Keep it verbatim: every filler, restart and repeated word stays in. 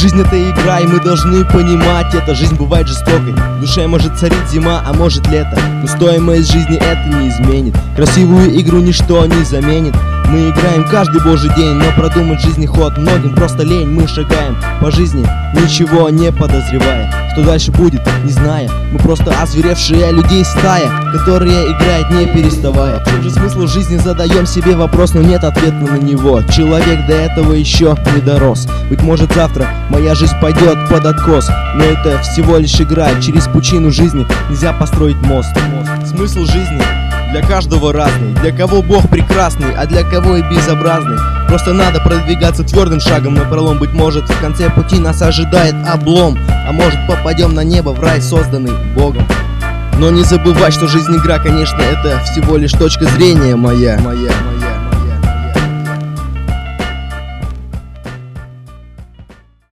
Жизнь — это игра, и мы должны понимать это. Жизнь бывает жестокой, в душе может царить зима, а может лето. Но стоимость жизни это не изменит. Красивую игру ничто не заменит. Мы играем каждый божий день, но продумать жизни ход многим просто лень. Мы шагаем по жизни, ничего не подозревая. Что дальше будет, не зная. Мы просто озверевшие людей стая, которая играет не переставая. В чем же смысл жизни, задаем себе вопрос, но нет ответа на него. Человек до этого еще не дорос. Быть может завтра моя жизнь пойдет под откос, но это всего лишь игра. Через пучину жизни нельзя построить мост. Смысл жизни для каждого разный. Для кого Бог прекрасный, а для кого и безобразный. Просто надо продвигаться твердым шагом напролом. Быть может в конце пути нас ожидает облом, а может попадем на небо, в рай, созданный Богом. Но не забывай, что жизнь игра, конечно, это всего лишь точка зрения моя, моя, моя.